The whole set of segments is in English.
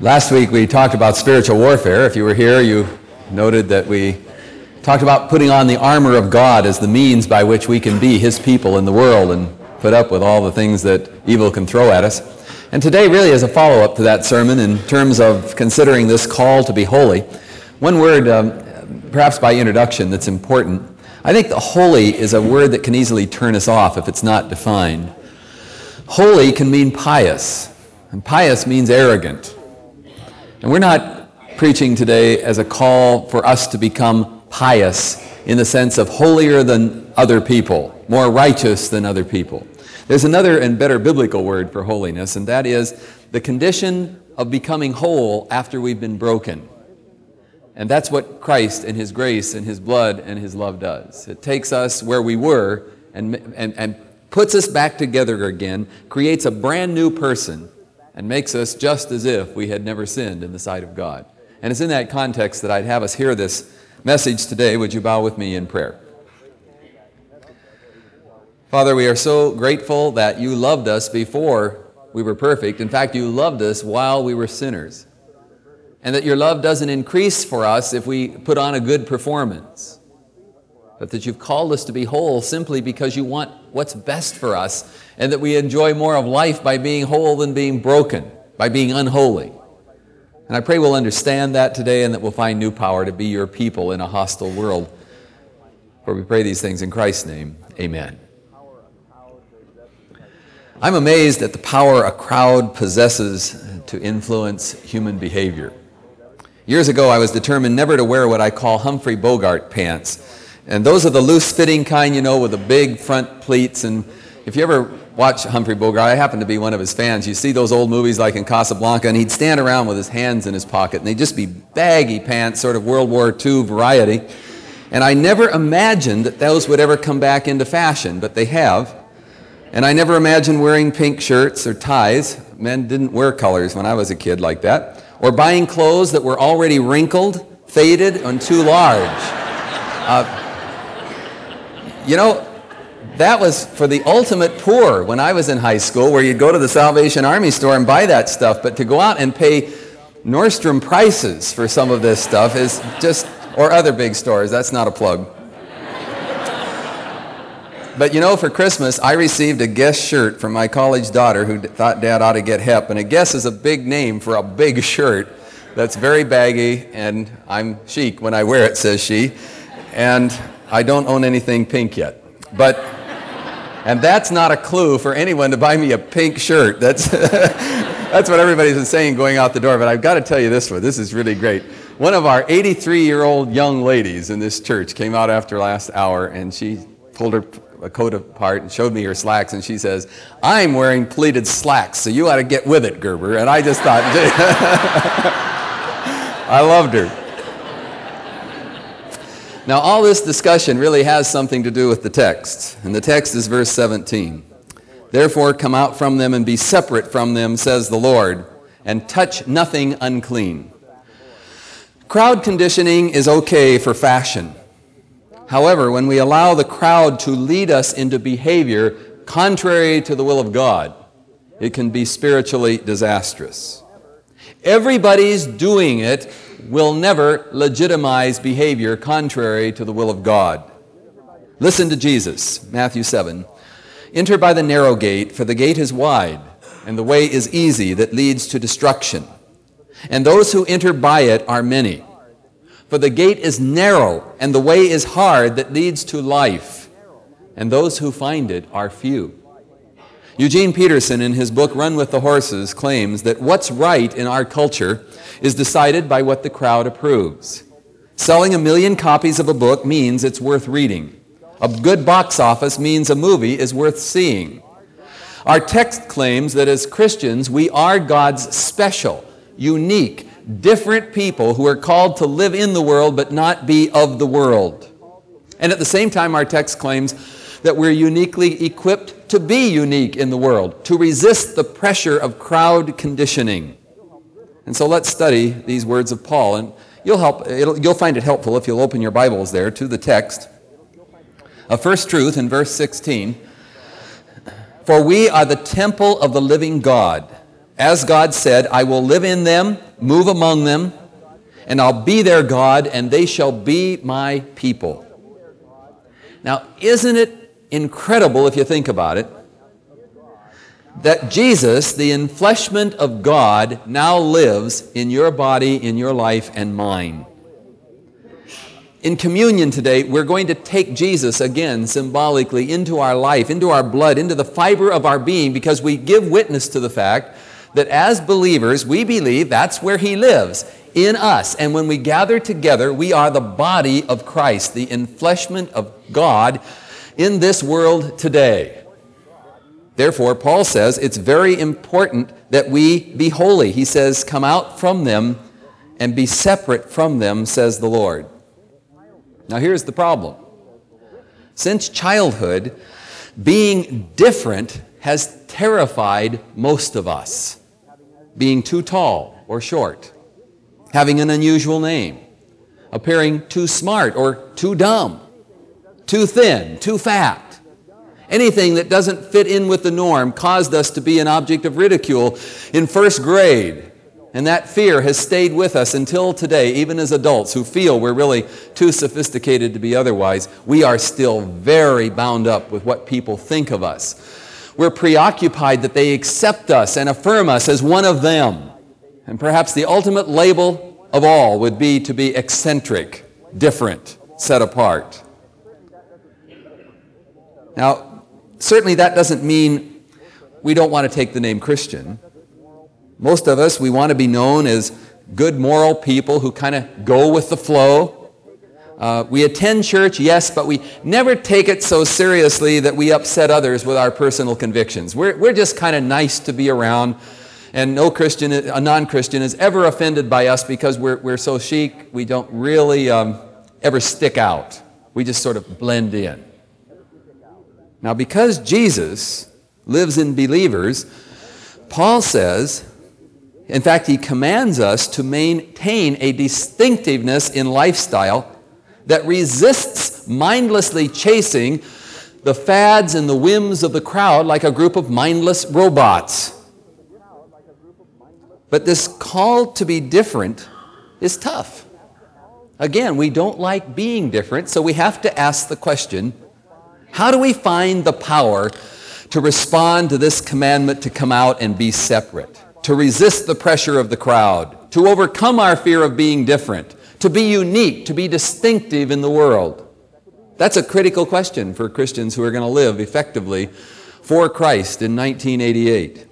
Last week we talked about spiritual warfare. If you were here, you noted that we talked about putting on the armor of God as the means by which we can be His people in the world and put up with all the things that evil can throw at us. And today really is a follow-up to that sermon in terms of considering this call to be holy. One word, perhaps by introduction, that's important. I think the holy is a word that can easily turn us off if it's not defined. Holy can mean pious, and pious means arrogant. And we're not preaching today as a call for us to become pious in the sense of holier than other people, more righteous than other people. There's another and better biblical word for holiness, and that is the condition of becoming whole after we've been broken. And that's what Christ and His grace and His blood and His love does. It takes us where we were and puts us back together again, creates a brand new person, and makes us just as if we had never sinned in the sight of God. And it's in that context that I'd have us hear this message today. Would you bow with me in prayer? Father, we are so grateful that you loved us before we were perfect. In fact, you loved us while we were sinners. And that your love doesn't increase for us if we put on a good performance. But that you've called us to be whole simply because you want what's best for us, and that we enjoy more of life by being whole than being broken, by being unholy. And I pray we'll understand that today and that we'll find new power to be your people in a hostile world. For we pray these things in Christ's name. Amen. I'm amazed at the power a crowd possesses to influence human behavior. Years ago, I was determined never to wear what I call Humphrey Bogart pants. And those are the loose-fitting kind, with the big front pleats. And if you ever watch Humphrey Bogart, I happen to be one of his fans. You see those old movies like in Casablanca, and he'd stand around with his hands in his pocket, and they'd just be baggy pants, sort of World War II variety. And I never imagined that those would ever come back into fashion, but they have. And I never imagined wearing pink shirts or ties. Men didn't wear colors when I was a kid like that. Or buying clothes that were already wrinkled, faded, and too large. That was for the ultimate poor when I was in high school, where you'd go to the Salvation Army store and buy that stuff. But to go out and pay Nordstrom prices for some of this stuff is just, or other big stores, that's not a plug. But for Christmas, I received a Guess shirt from my college daughter who thought Dad ought to get hip. And a Guess is a big name for a big shirt that's very baggy, and I'm chic when I wear it, says she. And I don't own anything pink yet. And that's not a clue for anyone to buy me a pink shirt. That's what everybody's been saying going out the door. But I've got to tell you this one. This is really great. One of our 83-year-old young ladies in this church came out after last hour, and she pulled her coat apart and showed me her slacks, and she says, "I'm wearing pleated slacks, so you ought to get with it, Gerber." And I just thought, I loved her. Now, all this discussion really has something to do with the text, and the text is verse 17. "Therefore come out from them and be separate from them, says the Lord, and touch nothing unclean." Crowd conditioning is okay for fashion. However, when we allow the crowd to lead us into behavior contrary to the will of God, it can be spiritually disastrous. Everybody's doing it will never legitimize behavior contrary to the will of God. Listen to Jesus, Matthew 7. "Enter by the narrow gate, for the gate is wide, and the way is easy that leads to destruction. And those who enter by it are many. For the gate is narrow, and the way is hard that leads to life, and those who find it are few." Eugene Peterson, in his book Run with the Horses, claims that what's right in our culture is decided by what the crowd approves. Selling 1 million copies of a book means it's worth reading. A good box office means a movie is worth seeing. Our text claims that as Christians, we are God's special, unique, different people who are called to live in the world but not be of the world. And at the same time, our text claims that we're uniquely equipped to be unique in the world, to resist the pressure of crowd conditioning. And so let's study these words of Paul, and you'll find it helpful if you'll open your Bibles there to the text. A first truth in verse 16, "For we are the temple of the living God, As God said, I will live in them, move among them, and I'll be their God, and they shall be my people. Now, isn't it incredible if you think about it, that Jesus, the enfleshment of God, now lives in your body, in your life, and mine? In communion today, we're going to take Jesus again symbolically into our life, into our blood, into the fiber of our being, because we give witness to the fact that as believers, we believe that's where He lives, in us. And when we gather together, we are the body of Christ, the enfleshment of God in this world today. Therefore, Paul says it's very important that we be holy. He says, come out from them and be separate from them, says the Lord. Now here's the problem. Since childhood, being different has terrified most of us. Being too tall or short, having an unusual name, appearing too smart or too dumb, too thin, too fat. Anything that doesn't fit in with the norm caused us to be an object of ridicule in first grade. And that fear has stayed with us until today, even as adults who feel we're really too sophisticated to be otherwise. We are still very bound up with what people think of us. We're preoccupied that they accept us and affirm us as one of them. And perhaps the ultimate label of all would be to be eccentric, different, set apart. Now, certainly that doesn't mean we don't want to take the name Christian. Most of us, we want to be known as good moral people who kind of go with the flow. We attend church, yes, but we never take it so seriously that we upset others with our personal convictions. We're just kind of nice to be around, and no Christian, a non-Christian, is ever offended by us because we're so chic. We don't really ever stick out. We just sort of blend in. Now, because Jesus lives in believers, Paul says, in fact, he commands us to maintain a distinctiveness in lifestyle that resists mindlessly chasing the fads and the whims of the crowd like a group of mindless robots. But this call to be different is tough. Again, we don't like being different, so we have to ask the question, how do we find the power to respond to this commandment to come out and be separate, to resist the pressure of the crowd, to overcome our fear of being different, to be unique, to be distinctive in the world? That's a critical question for Christians who are going to live effectively for Christ in 1988.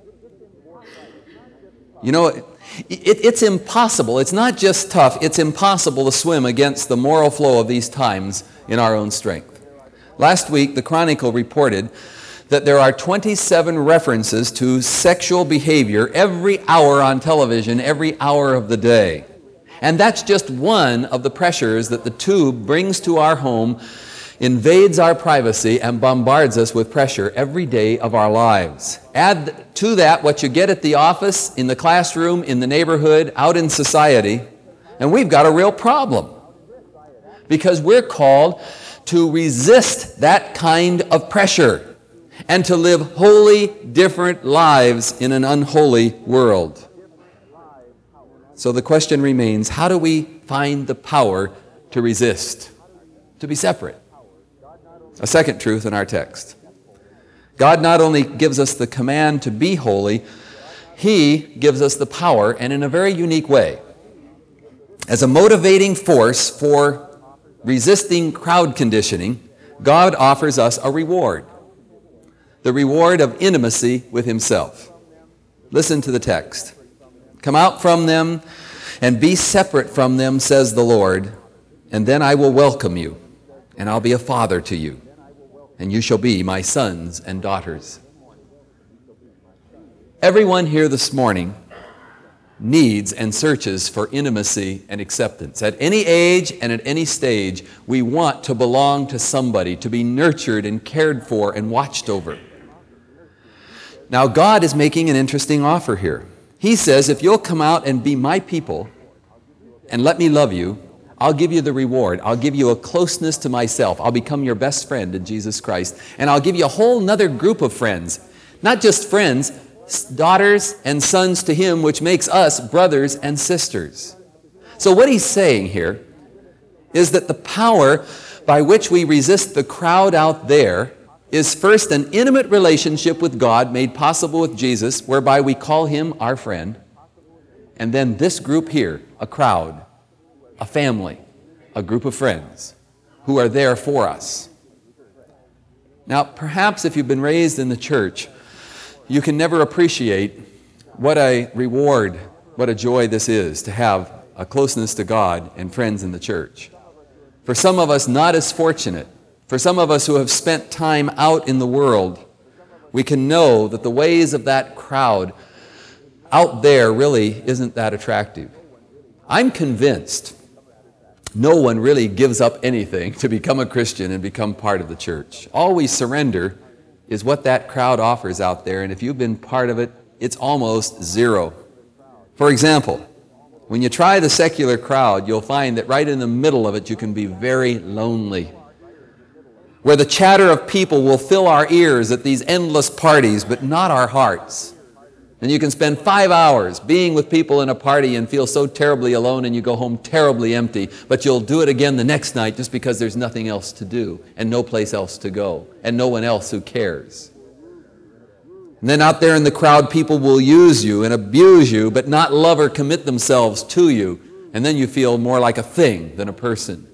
You know, it's impossible. It's not just tough. It's impossible to swim against the moral flow of these times in our own strength. Last week, the Chronicle reported that there are 27 references to sexual behavior every hour on television, every hour of the day. And that's just one of the pressures that the tube brings to our home, invades our privacy, and bombards us with pressure every day of our lives. Add to that what you get at the office, in the classroom, in the neighborhood, out in society, and we've got a real problem. Because we're called to resist that kind of pressure and to live wholly different lives in an unholy world. So the question remains, how do we find the power to resist, to be separate? A second truth in our text. God not only gives us the command to be holy, He gives us the power, and in a very unique way. As a motivating force for resisting crowd conditioning, God offers us a reward. The reward of intimacy with Himself. Listen to the text. Come out from them and be separate from them, says the Lord, and then I will welcome you, and I'll be a father to you, and you shall be my sons and daughters. Everyone here this morning needs and searches for intimacy and acceptance. At any age and at any stage, we want to belong to somebody, to be nurtured and cared for and watched over. Now, God is making an interesting offer here. He says, if you'll come out and be my people and let me love you, I'll give you the reward. I'll give you a closeness to myself. I'll become your best friend in Jesus Christ. And I'll give you a whole nother group of friends. Not just friends, daughters and sons to him, which makes us brothers and sisters. So what he's saying here is that the power by which we resist the crowd out there is first an intimate relationship with God made possible with Jesus, whereby we call him our friend, and then this group here, a crowd, a family, a group of friends who are there for us. Now, perhaps if you've been raised in the church, you can never appreciate what a reward, what a joy this is to have a closeness to God and friends in the church. For some of us not as fortunate, for some of us who have spent time out in the world, we can know that the ways of that crowd out there really isn't that attractive. I'm convinced no one really gives up anything to become a Christian and become part of the church. All we surrender is what that crowd offers out there, and if you've been part of it, it's almost zero. For example, when you try the secular crowd, you'll find that right in the middle of it you can be very lonely, where the chatter of people will fill our ears at these endless parties, but not our hearts. And you can spend 5 hours being with people in a party and feel so terribly alone, and you go home terribly empty, but you'll do it again the next night just because there's nothing else to do and no place else to go and no one else who cares. And then out there in the crowd, people will use you and abuse you, but not love or commit themselves to you. And then you feel more like a thing than a person.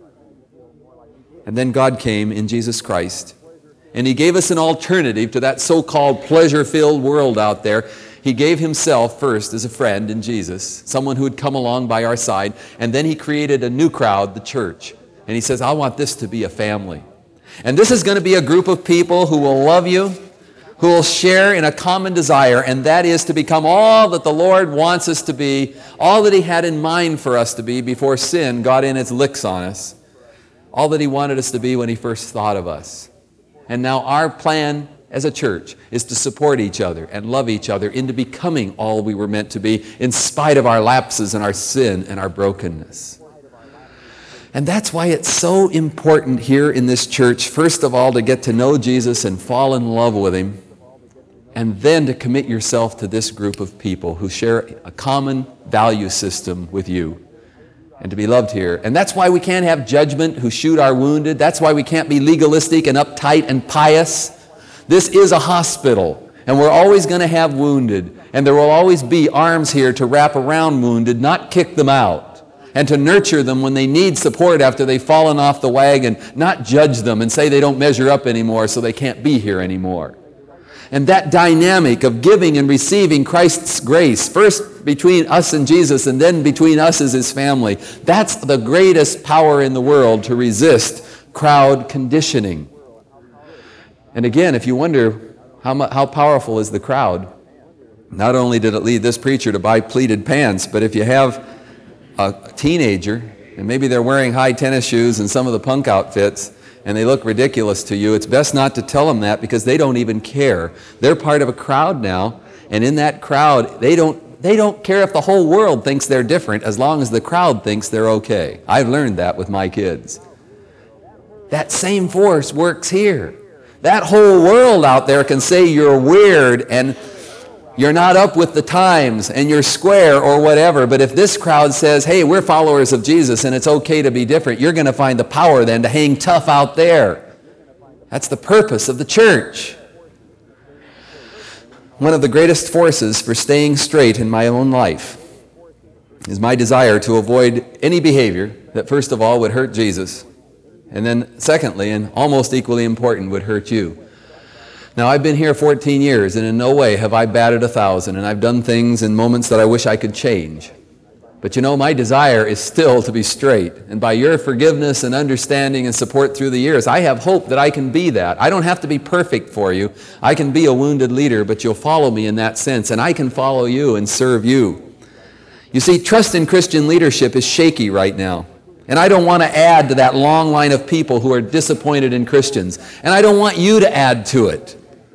And then God came in Jesus Christ, and he gave us an alternative to that so-called pleasure-filled world out there. He gave himself first as a friend in Jesus, someone who would come along by our side, and then he created a new crowd, the church. And he says, I want this to be a family. And this is going to be a group of people who will love you, who will share in a common desire, and that is to become all that the Lord wants us to be, all that he had in mind for us to be before sin got in its licks on us, all that he wanted us to be when he first thought of us. And now our plan as a church is to support each other and love each other into becoming all we were meant to be in spite of our lapses and our sin and our brokenness. And that's why it's so important here in this church, first of all, to get to know Jesus and fall in love with him, and then to commit yourself to this group of people who share a common value system with you, and to be loved here. And that's why we can't have judgment who shoot our wounded. That's why we can't be legalistic and uptight and pious. This is a hospital, and we're always going to have wounded, and there will always be arms here to wrap around wounded, not kick them out, and to nurture them when they need support after they've fallen off the wagon, not judge them and say they don't measure up anymore so they can't be here anymore. And that dynamic of giving and receiving Christ's grace, first between us and Jesus and then between us as his family, that's the greatest power in the world to resist crowd conditioning. And again, if you wonder how powerful is the crowd, not only did it lead this preacher to buy pleated pants, but if you have a teenager, and maybe they're wearing high tennis shoes and some of the punk outfits, and they look ridiculous to you, it's best not to tell them that because they don't even care. They're part of a crowd now, and in that crowd, they don't care if the whole world thinks they're different as long as the crowd thinks they're okay. I've learned that with my kids. That same force works here. That whole world out there can say you're weird and you're not up with the times and you're square or whatever, but if this crowd says, hey, we're followers of Jesus and it's okay to be different, you're going to find the power then to hang tough out there. That's the purpose of the church. One of the greatest forces for staying straight in my own life is my desire to avoid any behavior that first of all would hurt Jesus, and then secondly, and almost equally important, would hurt you. Now, I've been here 14 years, and in no way have I batted 1,000, and I've done things in moments that I wish I could change. But you know, my desire is still to be straight, and by your forgiveness and understanding and support through the years, I have hope that I can be that. I don't have to be perfect for you. I can be a wounded leader, but you'll follow me in that sense, and I can follow you and serve you. You see, trust in Christian leadership is shaky right now. And I don't want to add to that long line of people who are disappointed in Christians. And I don't want you to add to it.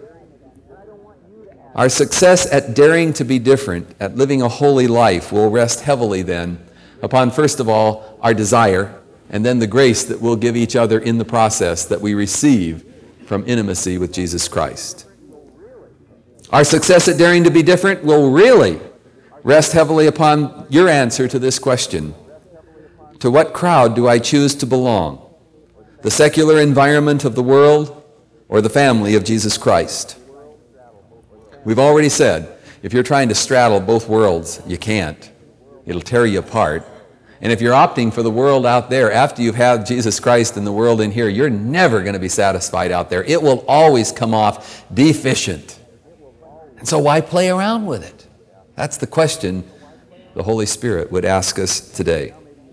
Our success at daring to be different, at living a holy life, will rest heavily then upon, first of all, our desire, and then the grace that we'll give each other in the process that we receive from intimacy with Jesus Christ. Our success at daring to be different will really rest heavily upon your answer to this question. To what crowd do I choose to belong? The secular environment of the world or the family of Jesus Christ? We've already said, if you're trying to straddle both worlds, you can't. It'll tear you apart. And if you're opting for the world out there, after you've had Jesus Christ and the world in here, you're never going to be satisfied out there. It will always come off deficient. And so why play around with it? That's the question the Holy Spirit would ask us today.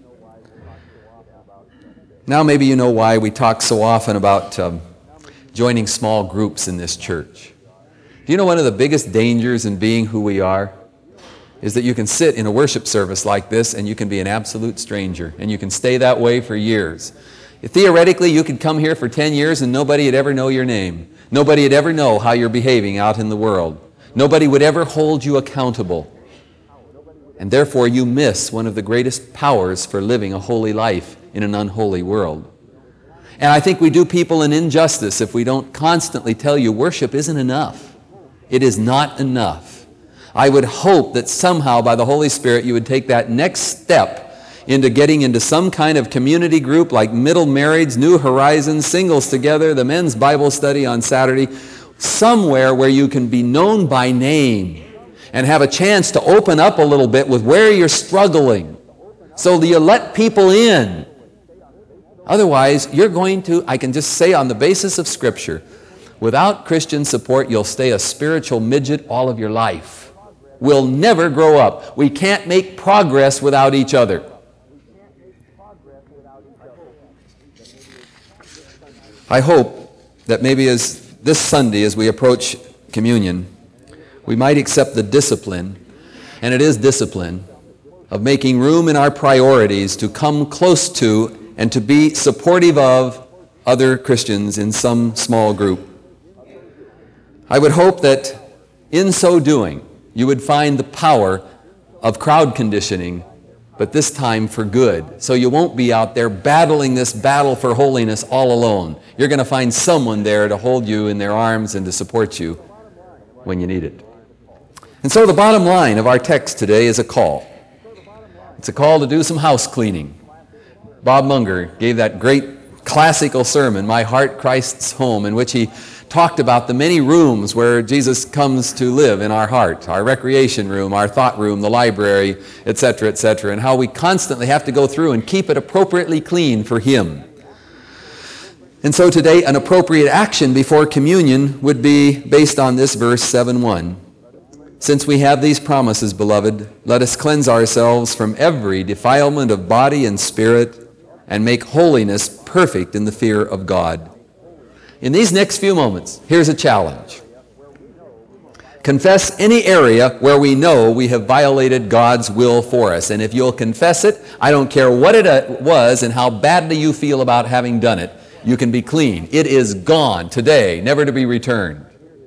Now maybe you know why we talk so often about joining small groups in this church. Do you know one of the biggest dangers in being who we are is that you can sit in a worship service like this and you can be an absolute stranger, and you can stay that way for years. Theoretically, you could come here for 10 years and nobody would ever know your name. Nobody would ever know how you're behaving out in the world. Nobody would ever hold you accountable. And therefore, you miss one of the greatest powers for living a holy life in an unholy world. And I think we do people an injustice if we don't constantly tell you worship isn't enough. It is not enough. I would hope that somehow by the Holy Spirit you would take that next step into getting into some kind of community group like Middle Marrieds, New Horizons, Singles Together, the men's Bible study on Saturday, somewhere where you can be known by name and have a chance to open up a little bit with where you're struggling so that you let people in. Otherwise, you're going to, I can just say on the basis of Scripture, without Christian support, you'll stay a spiritual midget all of your life. We'll never grow up. We can't make progress without each other. I hope that maybe as this Sunday, as we approach communion, we might accept the discipline, and it is discipline, of making room in our priorities to come close to and to be supportive of other Christians in some small group. I would hope that in so doing, you would find the power of crowd conditioning, but this time for good. So you won't be out there battling this battle for holiness all alone. You're going to find someone there to hold you in their arms and to support you when you need it. And so the bottom line of our text today is a call. It's a call to do some house cleaning. Bob Munger gave that great classical sermon, My Heart, Christ's Home, in which he talked about the many rooms where Jesus comes to live in our heart, our recreation room, our thought room, the library, etc., and how we constantly have to go through and keep it appropriately clean for Him. And so today, an appropriate action before communion would be based on this verse 7:1. Since we have these promises, beloved, let us cleanse ourselves from every defilement of body and spirit and make holiness perfect in the fear of God. In these next few moments, here's a challenge. Confess any area where we know we have violated God's will for us. And if you'll confess it, I don't care what it was and how badly you feel about having done it, you can be clean. It is gone today, never to be returned.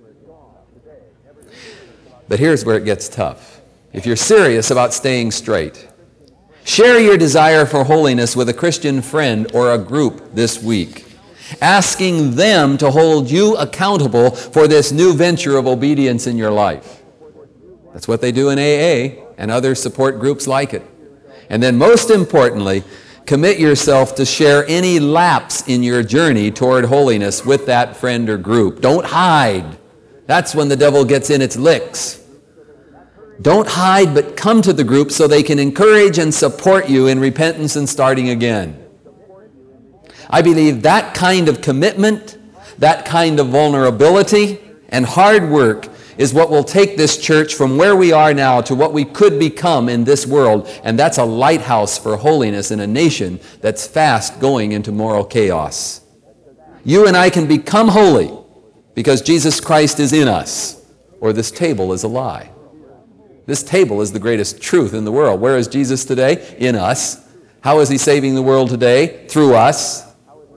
But here's where it gets tough. If you're serious about staying straight, share your desire for holiness with a Christian friend or a group this week, asking them to hold you accountable for this new venture of obedience in your life. That's what they do in AA and other support groups like it. And then most importantly, commit yourself to share any lapse in your journey toward holiness with that friend or group. Don't hide. That's when the devil gets in its licks. Don't hide, but come to the group so they can encourage and support you in repentance and starting again. I believe that kind of commitment, that kind of vulnerability and hard work is what will take this church from where we are now to what we could become in this world, and that's a lighthouse for holiness in a nation that's fast going into moral chaos. You and I can become holy because Jesus Christ is in us, or this table is a lie. This table is the greatest truth in the world. Where is Jesus today? In us. How is He saving the world today? Through us.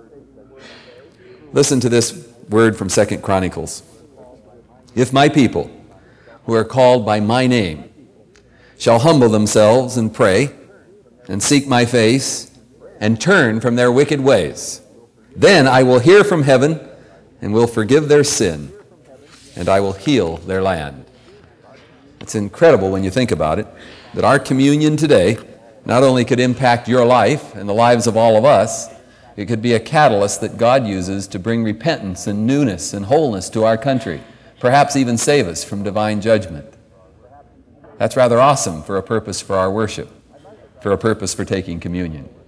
Listen to this word from 2 Chronicles. If my people, who are called by my name, shall humble themselves and pray, and seek my face, and turn from their wicked ways, then I will hear from heaven, and will forgive their sin, and I will heal their land. It's incredible when you think about it, that our communion today not only could impact your life and the lives of all of us, it could be a catalyst that God uses to bring repentance and newness and wholeness to our country, perhaps even save us from divine judgment. That's rather awesome for a purpose for our worship, for a purpose for taking communion.